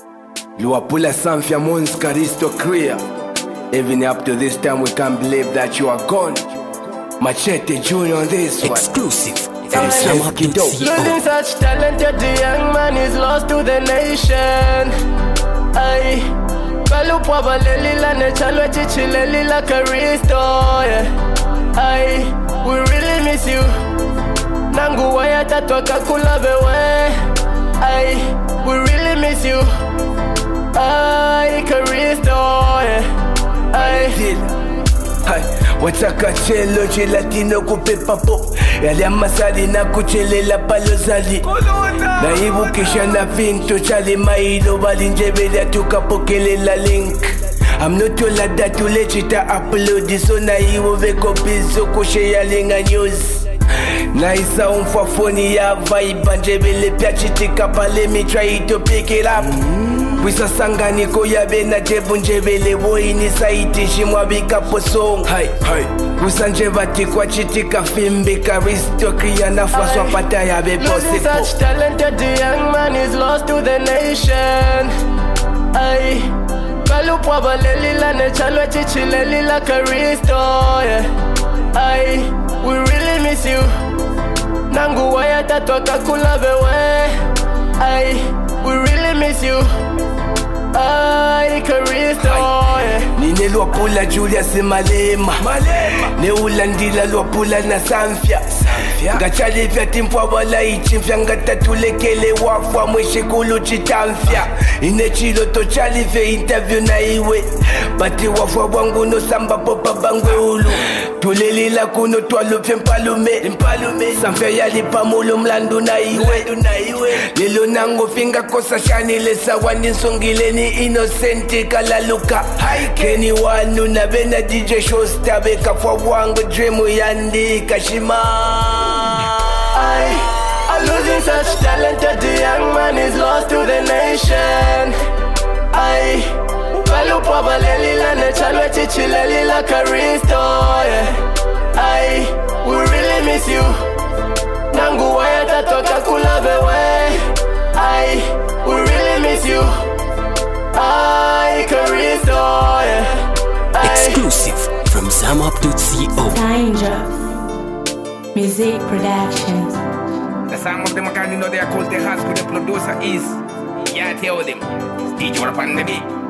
Luapula Samfia Mons Caristo Crea. Even up to this time, we can't believe that you are gone. Machete Junior on this one. Exclusive. Losing such talented, the young man is lost to the nation. Ay, Kalupwa Balelila Nechalwe Chichilelila Caristo. Ay, we really miss you. Nangu waya tatwa kakula bewe. Ay, we really miss you. Ay, Caristo. Ay, wataka chelo gelatino kupe papo yale amasali na kuchelela palo zali naibu kisha na vinto chali mailo balinjebele tukapokelela link I'm not told that to let you to upload this so naibu veko bizo kushare lenga news naisa umfafoni ya vibe njebele pia chitika pa let me try to pick it up Wisa sanganiko ya bena jebu njebele woini saiti shimwa bika posong Wisa njebati kwa chitika fimbi Caristo Crea na faswa pata ya be losing possible such talented, the young man is lost to the nation. Ay, Kalupwa Balelila Nechalwe Chichilelila Caristo. Ay, we really miss you. Nangu waya tatwa kakula bewe. Ay, we really miss you. Ay, Caristo. Nine luapula Julius Malema Neulandila luapula na Samfia Ngachali vya timpwa wala ichimfya Ngatatulekele wafwa mwishe kulu chitamfya Ine chilo to chali vya interview na iwe Bati wafwa wangu no samba popa bangwe ulu Tulelila kuno tualupye mpalume Samfya yali pamulo mlandu na iwe Lilo nango finga kosa shani lesa wani nsongileni innocenti kalaluka Keni wanu na bena DJ Showstar Beka fwa wangu dreamu yandi kashima I'm losing such talented, the young man is lost to the nation. Ay, Kalupwa Balelila Nechalwe Chichilelila Caristo. Ay, we really miss you. Nangu waya tatwa kakula bewe. Ay, we really miss you. Ay, Caristo. Exclusive from ZamUp.co. Danger Music Productions. The song of the Makani know they are called the house, but the producer is, yeah, tell them, Steve, you're up on the beat.